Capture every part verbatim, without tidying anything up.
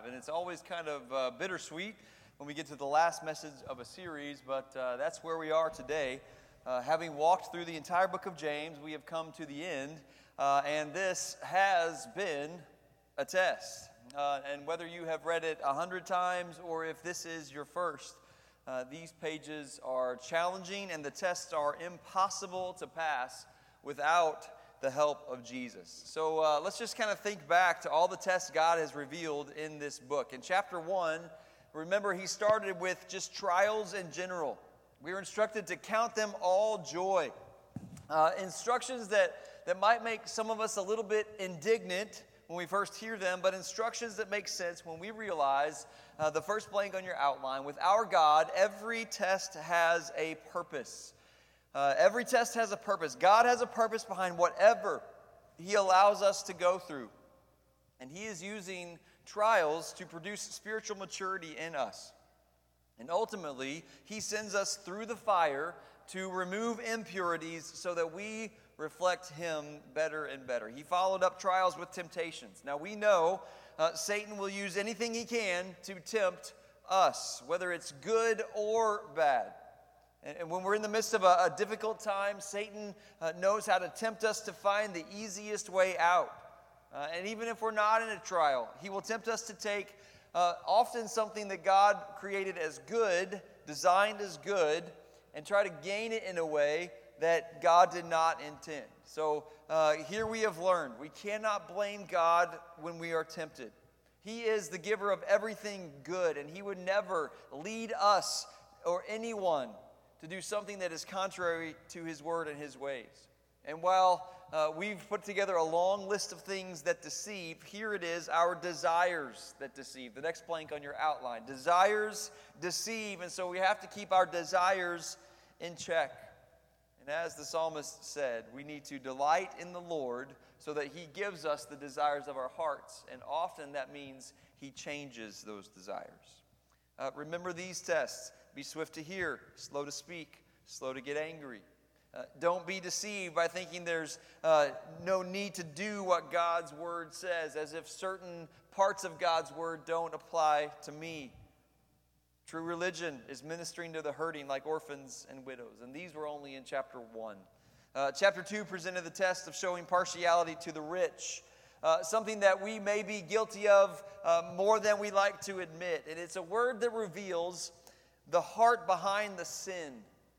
And it's always kind of uh, bittersweet when we get to the last message of a series, but uh, that's where we are today. Uh, having walked through the entire book of James, we have come to the end, uh, and this has been a test. Uh, and whether you have read it a hundred times or if this is your first, uh, these pages are challenging and the tests are impossible to pass without the help of Jesus. So uh, let's just kind of think back to all the tests God has revealed in this book. In chapter one, remember he started with just trials in general. We were instructed to count them all joy. Uh, instructions that, that might make some of us a little bit indignant when we first hear them, but instructions that make sense when we realize uh, the first blank on your outline, with our God, every test has a purpose. Uh, every test has a purpose. God has a purpose behind whatever he allows us to go through. And he is using trials to produce spiritual maturity in us. And ultimately, he sends us through the fire to remove impurities so that we reflect him better and better. He followed up trials with temptations. Now we know uh, Satan will use anything he can to tempt us, whether it's good or bad. And when we're in the midst of a, a difficult time, Satan uh, knows how to tempt us to find the easiest way out. Uh, and even if we're not in a trial, he will tempt us to take uh, often something that God created as good, designed as good, and try to gain it in a way that God did not intend. So uh, here we have learned, we cannot blame God when we are tempted. He is the giver of everything good, and he would never lead us or anyone to do something that is contrary to his word and his ways. And while uh, we've put together a long list of things that deceive, here it is, our desires that deceive. The next blank on your outline. Desires deceive, and so we have to keep our desires in check. And as the psalmist said, we need to delight in the Lord so that he gives us the desires of our hearts. And often that means he changes those desires. Uh, remember these tests. Be swift to hear, slow to speak, slow to get angry. Uh, don't be deceived by thinking there's uh, no need to do what God's word says, as if certain parts of God's word don't apply to me. True religion is ministering to the hurting like orphans and widows, and these were only in chapter one. Uh, chapter two presented the test of showing partiality to the rich, uh, something that we may be guilty of uh, more than we like to admit. And it's a word that reveals the heart behind the sin,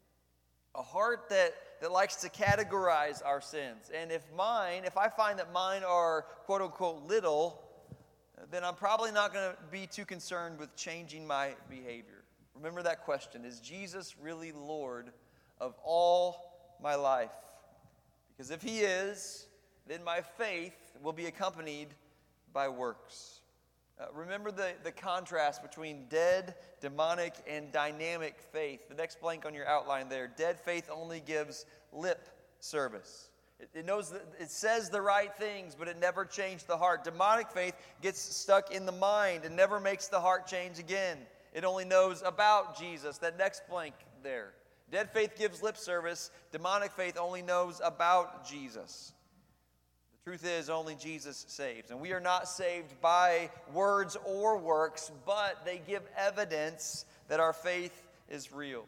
a heart that, that likes to categorize our sins. And if mine, if I find that mine are quote-unquote little, then I'm probably not going to be too concerned with changing my behavior. Remember that question, is Jesus really Lord of all my life? Because if he is, then my faith will be accompanied by works. Uh, remember the, the contrast between dead, demonic, and dynamic faith. The next blank on your outline there. Dead faith only gives lip service. It, it knows that it says the right things, but it never changed the heart. Demonic faith gets stuck in the mind and never makes the heart change again. It only knows about Jesus. That next blank there. Dead faith gives lip service. Demonic faith only knows about Jesus. Truth is, only Jesus saves. And we are not saved by words or works, but they give evidence that our faith is real.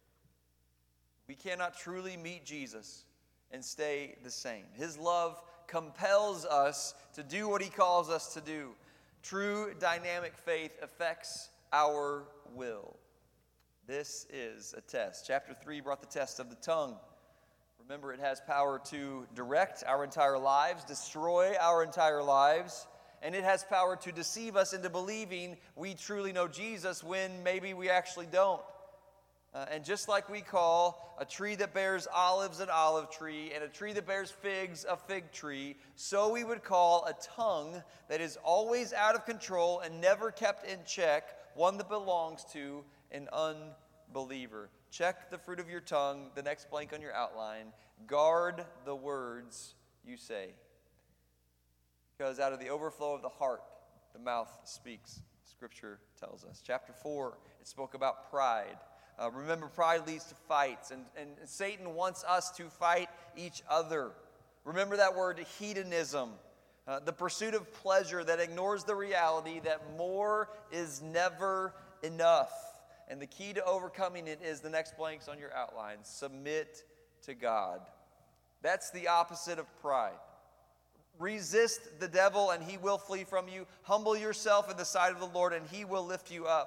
We cannot truly meet Jesus and stay the same. His love compels us to do what he calls us to do. True dynamic faith affects our will. This is a test. Chapter three brought the test of the tongue. Remember, it has power to direct our entire lives, destroy our entire lives, and it has power to deceive us into believing we truly know Jesus when maybe we actually don't. Uh, and just like we call a tree that bears olives an olive tree and a tree that bears figs a fig tree, so we would call a tongue that is always out of control and never kept in check one that belongs to an unbeliever. Check the fruit of your tongue, the next blank on your outline. Guard the words you say. Because out of the overflow of the heart, the mouth speaks, Scripture tells us. Chapter four, it spoke about pride. Uh, remember, pride leads to fights, and, and Satan wants us to fight each other. Remember that word hedonism. Uh, the pursuit of pleasure that ignores the reality that more is never enough. And the key to overcoming it is the next blanks on your outline. Submit to God. That's the opposite of pride. Resist the devil and he will flee from you. Humble yourself in the sight of the Lord and he will lift you up.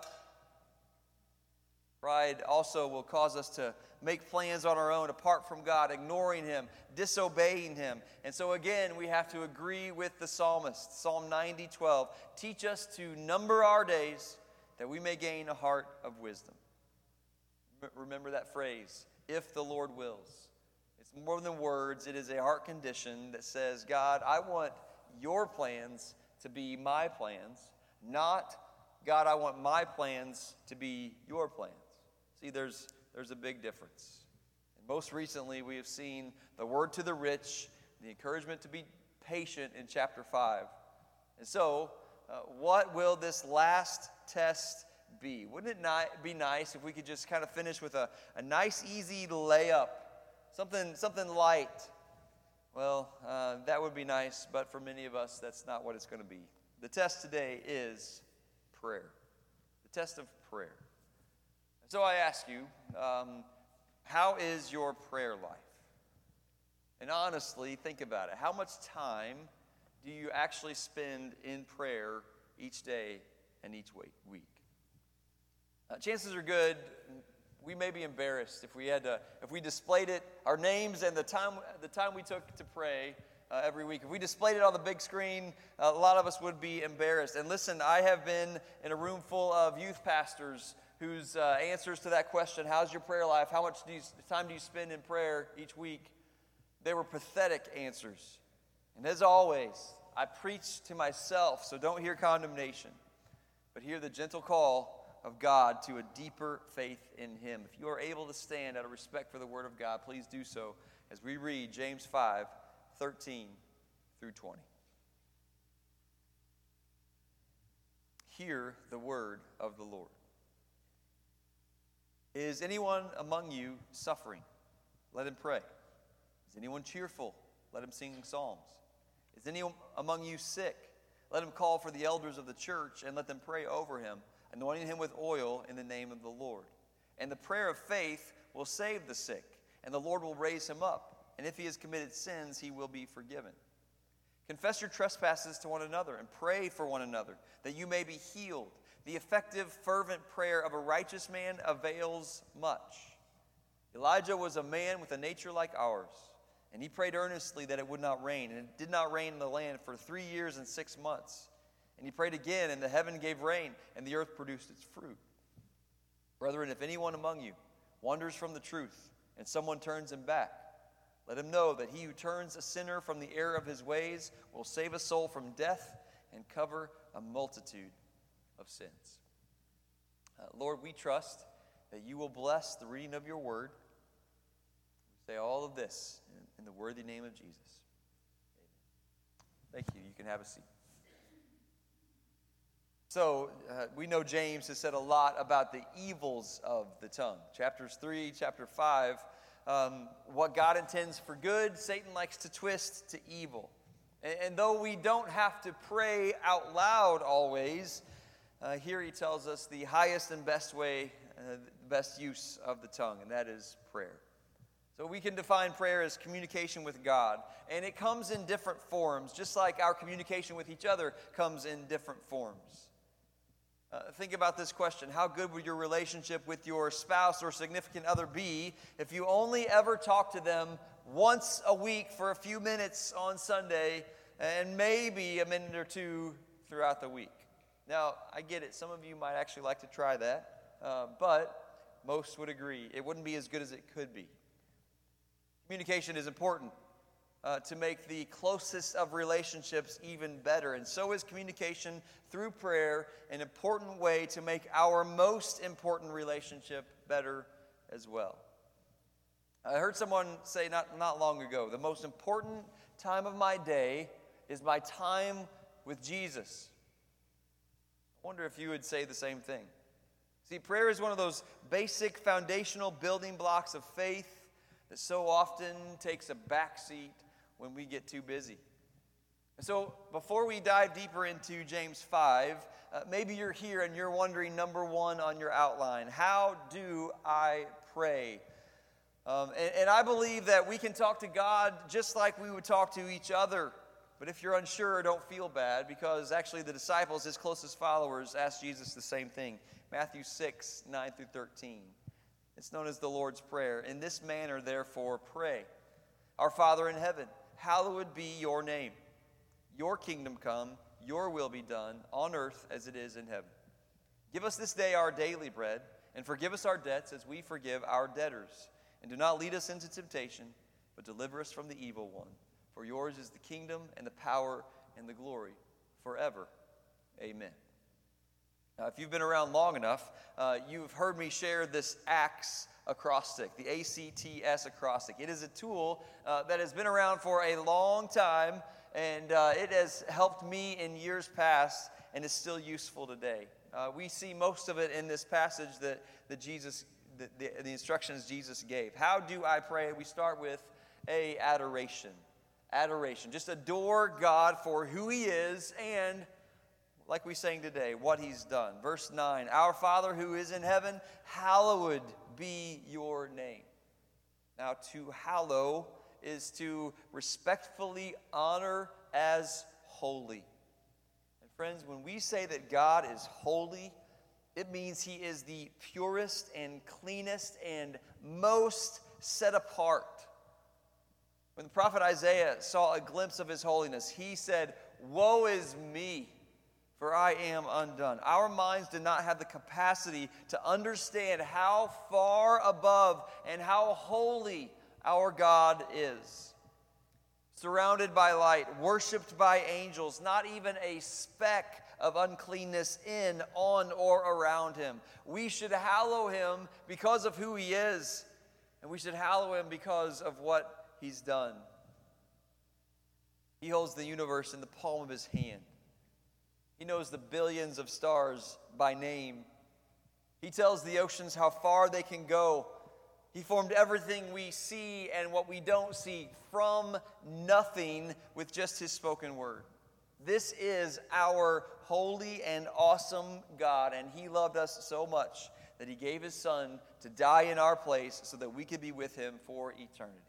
Pride also will cause us to make plans on our own apart from God, ignoring him, disobeying him. And so again, we have to agree with the psalmist. Psalm ninety, twelve. Teach us to number our days that we may gain a heart of wisdom. Remember that phrase, if the Lord wills. It's more than words. It is a heart condition that says, God, I want your plans to be my plans, not, God, I want my plans to be your plans. See, there's, there's a big difference. And most recently, we have seen the word to the rich, the encouragement to be patient in chapter five. And so, uh, what will this last test be? Wouldn't it ni- be nice if we could just kind of finish with a, a nice, easy layup? Something, something light. Well, uh, that would be nice, but for many of us, that's not what it's going to be. The test today is prayer. The test of prayer. So I ask you, um, how is your prayer life? And honestly, think about it. How much time do you actually spend in prayer each day and each week? Uh, chances are good we may be embarrassed if we had to, if we displayed it, our names and the time, the time we took to pray uh, every week. If we displayed it on the big screen, uh, a lot of us would be embarrassed. And listen, I have been in a room full of youth pastors whose uh, answers to that question, how's your prayer life? How much do you, time do you spend in prayer each week? They were pathetic answers. And as always, I preach to myself, so don't hear condemnation, but hear the gentle call of God to a deeper faith in him. If you are able to stand out of respect for the word of God, please do so as we read James five, thirteen through twenty. Hear the word of the Lord. Is anyone among you suffering? Let him pray. Is anyone cheerful? Let him sing psalms. Is anyone among you sick? Let him call for the elders of the church and let them pray over him, anointing him with oil in the name of the Lord. And the prayer of faith will save the sick, and the Lord will raise him up. And if he has committed sins, he will be forgiven. Confess your trespasses to one another and pray for one another, that you may be healed. The effective, fervent prayer of a righteous man avails much. Elijah was a man with a nature like ours, and he prayed earnestly that it would not rain. And it did not rain in the land for three years and six months. And he prayed again, and the heaven gave rain, and the earth produced its fruit. Brethren, if anyone among you wanders from the truth, and someone turns him back, let him know that he who turns a sinner from the error of his ways will save a soul from death and cover a multitude of sins. Uh, Lord, we trust that you will bless the reading of your word. We say all of this in, in the worthy name of Jesus. Amen. Thank you. You can have a seat. So, uh, we know James has said a lot about the evils of the tongue. Chapters three, chapter five, um, what God intends for good, Satan likes to twist to evil. And, and though we don't have to pray out loud always, uh, here he tells us the highest and best way, uh, the best use of the tongue, and that is prayer. So we can define prayer as communication with God, and it comes in different forms, just like our communication with each other comes in different forms. Uh, think about this question. How good would your relationship with your spouse or significant other be if you only ever talked to them once a week for a few minutes on Sunday and maybe a minute or two throughout the week? Now, I get it. Some of you might actually like to try that, uh, but most would agree it wouldn't be as good as it could be. Communication is important uh, to make the closest of relationships even better. And so is communication through prayer an important way to make our most important relationship better as well. I heard someone say not, not long ago, the most important time of my day is my time with Jesus. I wonder if you would say the same thing. See, prayer is one of those basic foundational building blocks of faith that so often takes a backseat when we get too busy. So before we dive deeper into James five, uh, maybe you're here and you're wondering, number one on your outline, how do I pray? Um, and, and I believe that we can talk to God just like we would talk to each other. But if you're unsure, don't feel bad, because actually the disciples, his closest followers, asked Jesus the same thing. Matthew six, nine through thirteen. It's known as the Lord's Prayer. In this manner, therefore, pray. Our Father in heaven, hallowed be your name. Your kingdom come, your will be done, on earth as it is in heaven. Give us this day our daily bread, and forgive us our debts as we forgive our debtors. And do not lead us into temptation, but deliver us from the evil one. For yours is the kingdom and the power and the glory forever. Amen. Now, if you've been around long enough, uh, you've heard me share this ACTS acrostic, the A C T S acrostic. It is a tool uh, that has been around for a long time, and uh, it has helped me in years past and is still useful today. Uh, we see most of it in this passage that, that Jesus, the, the, the instructions Jesus gave. How do I pray? We start with A, adoration. Adoration. Just adore God for who he is and, like we sang today, what he's done. Verse nine, Our Father who is in heaven, hallowed be your name. Now, to hallow is to respectfully honor as holy. And friends, when we say that God is holy, it means he is the purest and cleanest and most set apart. When the prophet Isaiah saw a glimpse of his holiness, he said, "Woe is me, for I am undone." Our minds do not have the capacity to understand how far above and how holy our God is. Surrounded by light, worshiped by angels, not even a speck of uncleanness in, on, or around him. We should hallow him because of who he is, and we should hallow him because of what he's done. He holds the universe in the palm of his hand. He knows the billions of stars by name. He tells the oceans how far they can go. He formed everything we see and what we don't see from nothing with just his spoken word. This is our holy and awesome God, and he loved us so much that he gave his son to die in our place so that we could be with him for eternity.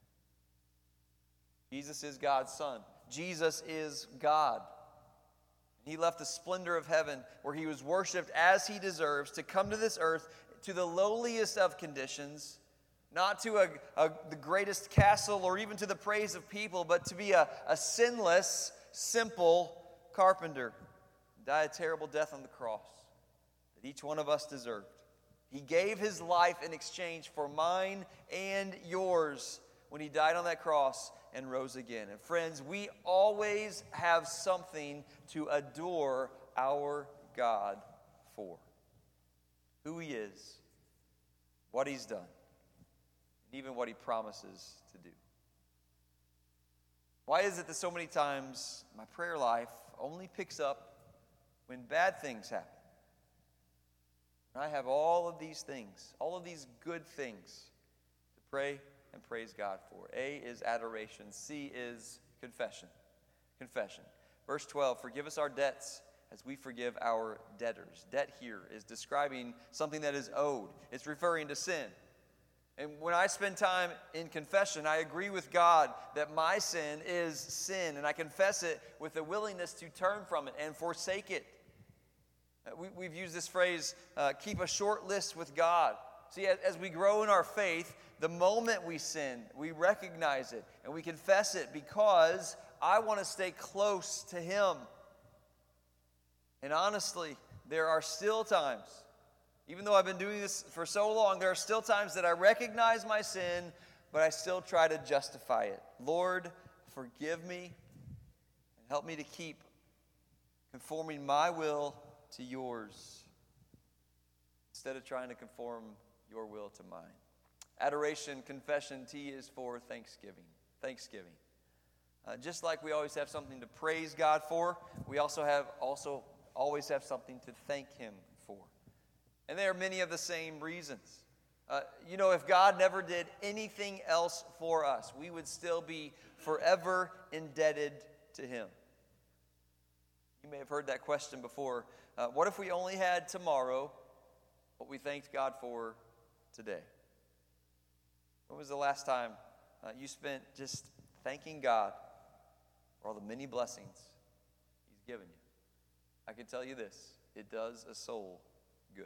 Jesus is God's son. Jesus is God. He left the splendor of heaven where he was worshiped as he deserves to come to this earth to the lowliest of conditions, not to a, a, the greatest castle or even to the praise of people, but to be a, a sinless, simple carpenter. Die a terrible death on the cross that each one of us deserved. He gave his life in exchange for mine and yours when he died on that cross and rose again. And friends, we always have something to adore our God for. Who he is, what he's done, and even what he promises to do. Why is it that so many times my prayer life only picks up when bad things happen? And I have all of these things, all of these good things to pray and praise God for. A is adoration. C is confession. Confession. Verse twelve, forgive us our debts as we forgive our debtors. Debt here is describing something that is owed. It's referring to sin. And when I spend time in confession, I agree with God that my sin is sin, and I confess it with a willingness to turn from it and forsake it. We, we've used this phrase, uh, keep a short list with God. See, as, as we grow in our faith, the moment we sin, we recognize it and we confess it because I want to stay close to him. And honestly, there are still times, even though I've been doing this for so long, there are still times that I recognize my sin, but I still try to justify it. Lord, forgive me and help me to keep conforming my will to yours instead of trying to conform your will to mine. Adoration, confession, T is for thanksgiving. Thanksgiving. Uh, just like we always have something to praise God for, we also have also always have something to thank him for. And there are many of the same reasons. Uh, you know, if God never did anything else for us, we would still be forever indebted to him. You may have heard that question before. Uh, what if we only had tomorrow what we thanked God for today? When was the last time uh, you spent just thanking God for all the many blessings He's given you? I can tell you this, it does a soul good.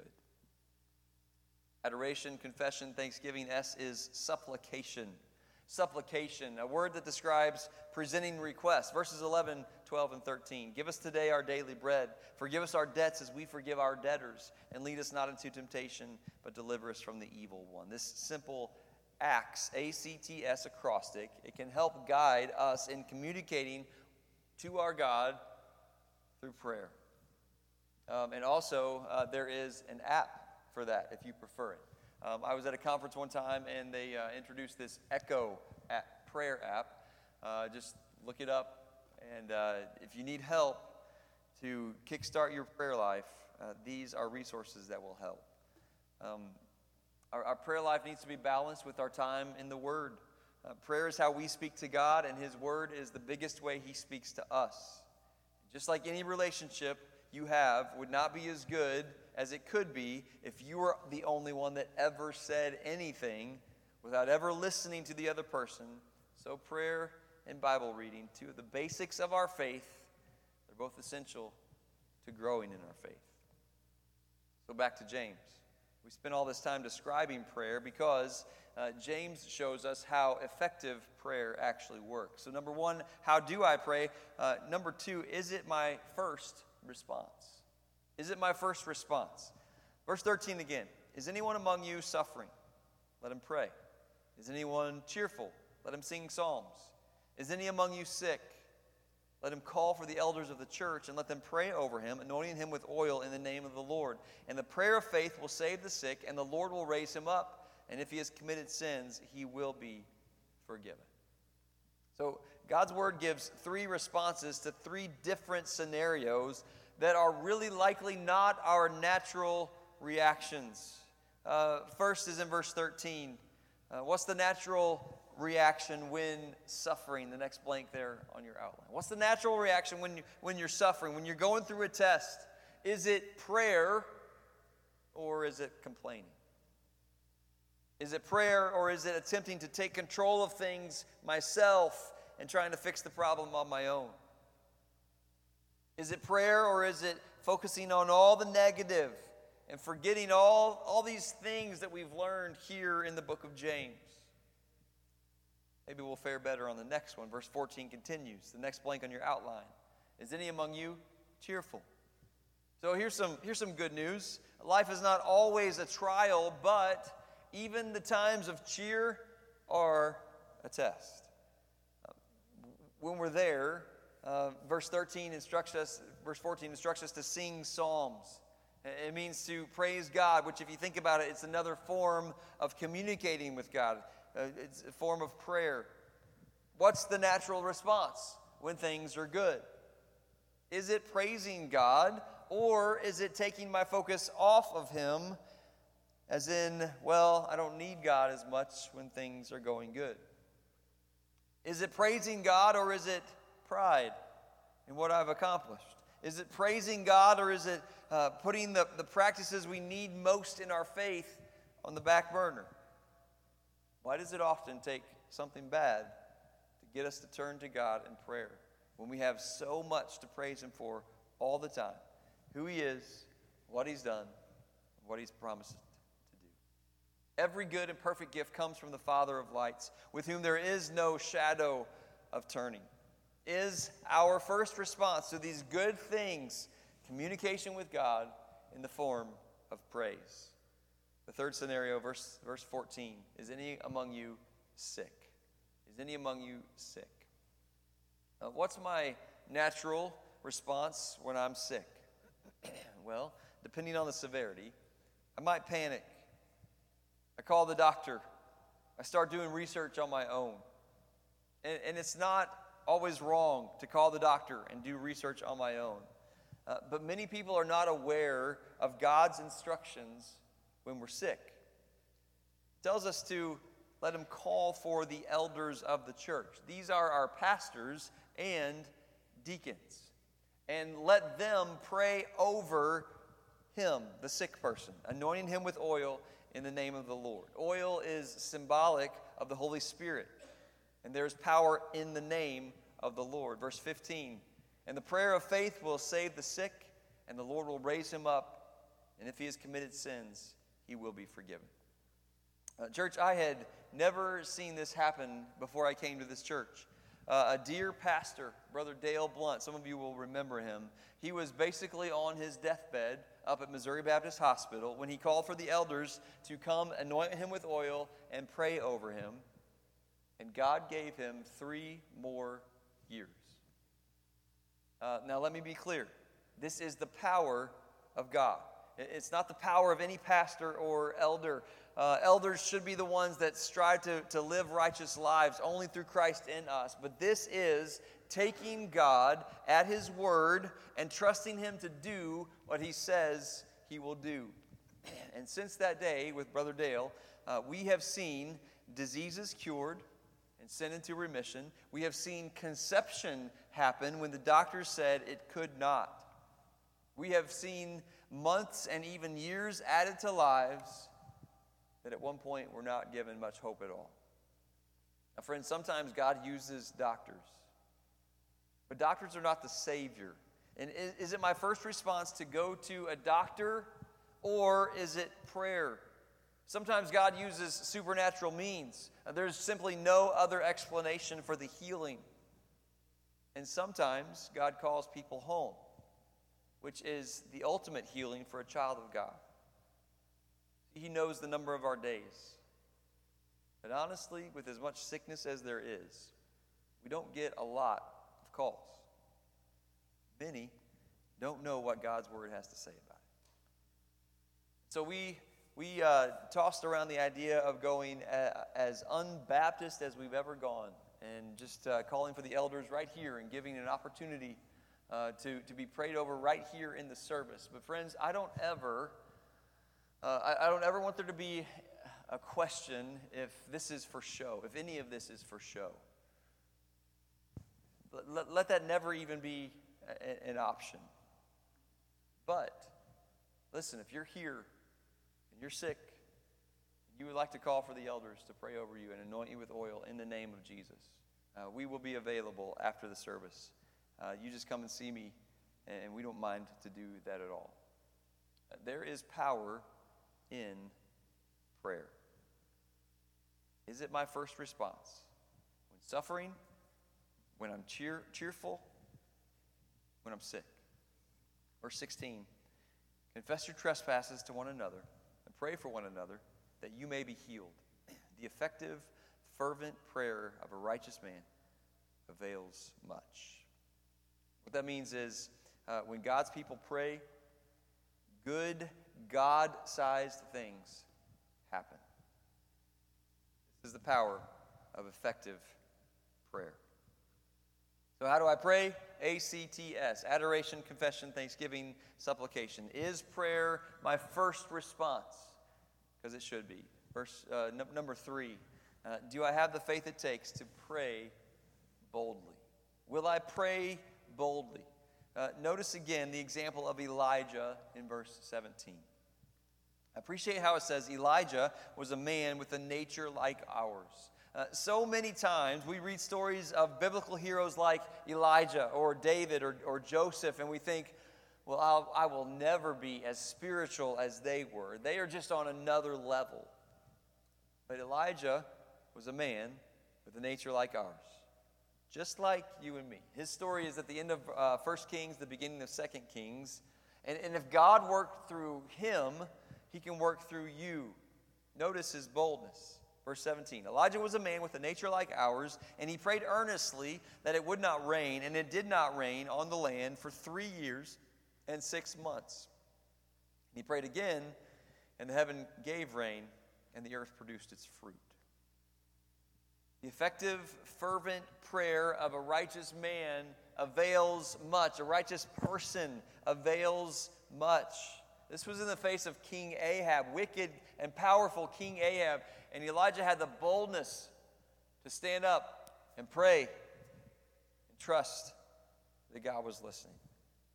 Adoration, confession, thanksgiving. S is supplication. Supplication, a word that describes presenting requests. Verses eleven, twelve, and thirteen. Give us today our daily bread. Forgive us our debts as we forgive our debtors. And lead us not into temptation, but deliver us from the evil one. This simple acts, A C T S acrostic, it can help guide us in communicating to our God through prayer. Um, and also, uh, there is an app for that, if you prefer it. Um, I was at a conference one time, and they uh, introduced this Echo app, prayer app. Uh, just look it up, and uh, if you need help to kickstart your prayer life, uh, these are resources that will help. Um, our, our prayer life needs to be balanced with our time in the Word. Uh, prayer is how we speak to God, and His Word is the biggest way He speaks to us. Just like any relationship you have would not be as good as it could be if you were the only one that ever said anything without ever listening to the other person. So prayer and Bible reading, two of the basics of our faith, they're both essential to growing in our faith. So back to James. We spent all this time describing prayer because uh, James shows us how effective prayer actually works. So number one, how do I pray? Uh, number two, is it my first response? Is it my first response? Verse thirteen again. Is anyone among you suffering? Let him pray. Is anyone cheerful? Let him sing psalms. Is any among you sick? Let him call for the elders of the church and let them pray over him, anointing him with oil in the name of the Lord. And the prayer of faith will save the sick, and the Lord will raise him up. And if he has committed sins, he will be forgiven. So God's word gives three responses to three different scenarios that are really likely not our natural reactions. Uh, first is in verse thirteen. Uh, what's the natural reaction when suffering? The next blank there on your outline. What's the natural reaction when, you, when you're suffering, when you're going through a test? Is it prayer or is it complaining? Is it prayer or is it attempting to take control of things myself and trying to fix the problem on my own? Is it prayer or is it focusing on all the negative and forgetting all, all these things that we've learned here in the book of James? Maybe we'll fare better on the next one. Verse fourteen continues. The next blank on your outline. Is any among you cheerful? So here's some, here's some good news. Life is not always a trial, but even the times of cheer are a test. When we're there, uh, verse thirteen instructs us, verse fourteen instructs us to sing psalms. It means to praise God, which if you think about it, it's another form of communicating with God. Uh, it's a form of prayer. What's the natural response when things are good? Is it praising God, or is it taking my focus off of Him, as in, well, I don't need God as much when things are going good? Is it praising God, or is it pride in what I've accomplished? Is it praising God, or is it uh, putting the, the practices we need most in our faith on the back burner? Why does it often take something bad to get us to turn to God in prayer when we have so much to praise Him for all the time? Who He is, what He's done, what He's promised to do. Every good and perfect gift comes from the Father of lights, with whom there is no shadow of turning. Is our first response to these good things communication with God in the form of praise? The third scenario, verse, verse fourteen, is any among you sick? Is any among you sick? Uh, what's my natural response when I'm sick? Well, depending on the severity, I might panic. I call the doctor. I start doing research on my own. And, and it's not always wrong to call the doctor and do research on my own. Uh, but many people are not aware of God's instructions when we're sick. It tells us to let Him call for the elders of the church. These are our pastors and deacons. and let them pray over him, the sick person, anointing him with oil in the name of the Lord. Oil is symbolic of the Holy Spirit, and there's power in the name of the Lord. Verse fifteen, and the prayer of faith will save the sick, and the Lord will raise him up, and if he has committed sins, he will be forgiven. Uh, church, I had never seen this happen before I came to this church. Uh, a dear pastor, Brother Dale Blunt, some of you will remember him. He was basically on his deathbed up at Missouri Baptist Hospital when he called for the elders to come anoint him with oil and pray over him. And God gave him three more years. Uh, now let me be clear. This is the power of God. It's not the power of any pastor or elder. Uh, elders should be the ones that strive to, to live righteous lives only through Christ in us. But this is taking God at his word and trusting him to do what he says he will do. And since that day with Brother Dale, uh, we have seen diseases cured and sent into remission. We have seen conception happen when the doctors said it could not. We have seen months and even years added to lives that at one point were not given much hope at all. Now, friends, sometimes God uses doctors, but doctors are not the Savior. And is, is it my first response to go to a doctor, or is it prayer? Sometimes God uses supernatural means. There's simply no other explanation for the healing. And sometimes God calls people home, which is the ultimate healing for a child of God. He knows the number of our days. But honestly, with as much sickness as there is, we don't get a lot of calls. Many don't know what God's word has to say about it. So we we uh, tossed around the idea of going a, as unbaptist as we've ever gone, and just uh, calling for the elders right here and giving an opportunity uh, to, to be prayed over right here in the service. But friends, I don't ever... Uh, I, I don't ever want there to be a question if this is for show, if any of this is for show. Let, let, let that never even be a, an option. But, listen, if you're here and you're sick, and you would like to call for the elders to pray over you and anoint you with oil in the name of Jesus, uh, we will be available after the service. Uh, you just come and see me, and we don't mind to do that at all. Uh, there is power in prayer. Is it my first response? When suffering, when I'm cheer, cheerful, when I'm sick? Verse sixteen, confess your trespasses to one another and pray for one another that you may be healed. The effective, fervent prayer of a righteous man avails much. What that means is uh, when God's people pray, good God-sized things happen. This is the power of effective prayer. So how do I pray? A C T S, adoration, confession, thanksgiving, supplication. Is prayer my first response? Because it should be. Verse uh, n- number three, uh, do I have the faith it takes to pray boldly? Will I pray boldly? Uh, notice again the example of Elijah in verse seventeen. I appreciate how it says Elijah was a man with a nature like ours. Uh, so many times we read stories of biblical heroes like Elijah or David or, or Joseph, and we think, well, I'll, I will never be as spiritual as they were. They are just on another level. But Elijah was a man with a nature like ours. Just like you and me. His story is at the end of uh, First Kings, the beginning of Second Kings. And, and if God worked through him, he can work through you. Notice his boldness. Verse seventeen, Elijah was a man with a nature like ours, and he prayed earnestly that it would not rain, and it did not rain on the land for three years and six months. And he prayed again, and the heaven gave rain, and the earth produced its fruit. The effective, fervent prayer of a righteous man avails much. A righteous person avails much. This was in the face of King Ahab, wicked and powerful King Ahab. And Elijah had the boldness to stand up and pray and trust that God was listening.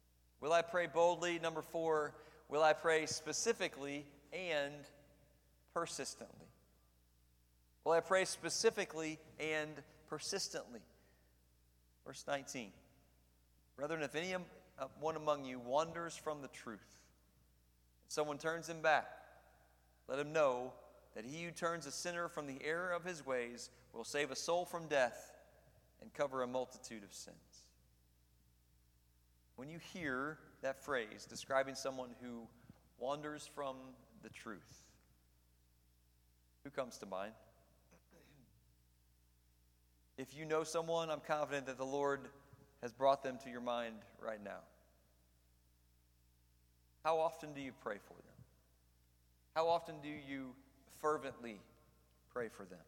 Will I pray boldly? Number four, will I pray specifically and persistently? Will I pray specifically and persistently? Verse nineteen. Brethren, if any one among you wanders from the truth, someone turns him back, let him know that he who turns a sinner from the error of his ways will save a soul from death and cover a multitude of sins. When you hear that phrase describing someone who wanders from the truth, who comes to mind? If you know someone, I'm confident that the Lord has brought them to your mind right now. How often do you pray for them? How often do you fervently pray for them?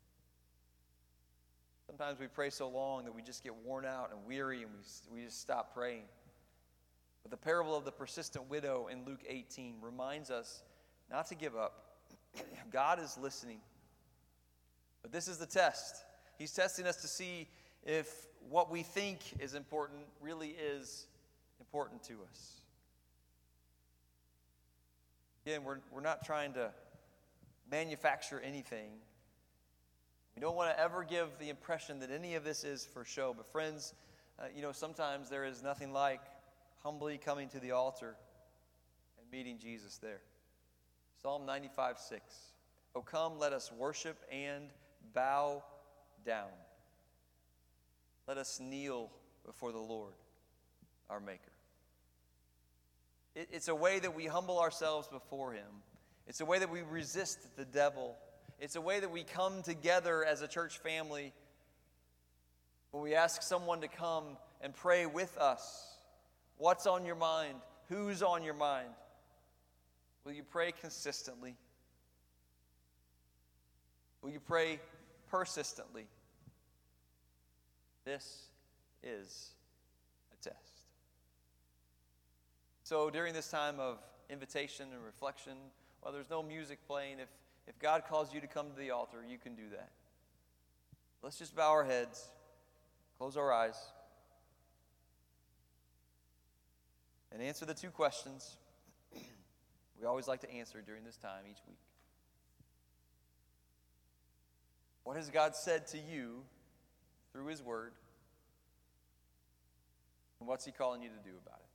Sometimes we pray so long that we just get worn out and weary and we, we just stop praying. But the parable of the persistent widow in Luke eighteen reminds us not to give up. God is listening. But this is the test. He's testing us to see if what we think is important really is important to us. Again, we're, we're not trying to manufacture anything. We don't want to ever give the impression that any of this is for show. But friends, uh, you know, sometimes there is nothing like humbly coming to the altar and meeting Jesus there. Psalm ninety-five six. Oh, come, let us worship and bow down. Let us kneel before the Lord, our Maker. It, it's a way that we humble ourselves before Him. It's a way that we resist the devil. It's a way that we come together as a church family when we ask someone to come and pray with us. What's on your mind? Who's on your mind? Will you pray consistently? Will you pray persistently? This is a test. So during this time of invitation and reflection, while there's no music playing, if, if God calls you to come to the altar, you can do that. Let's just bow our heads, close our eyes, and answer the two questions we always like to answer during this time each week. What has God said to you through His Word? And what's He calling you to do about it?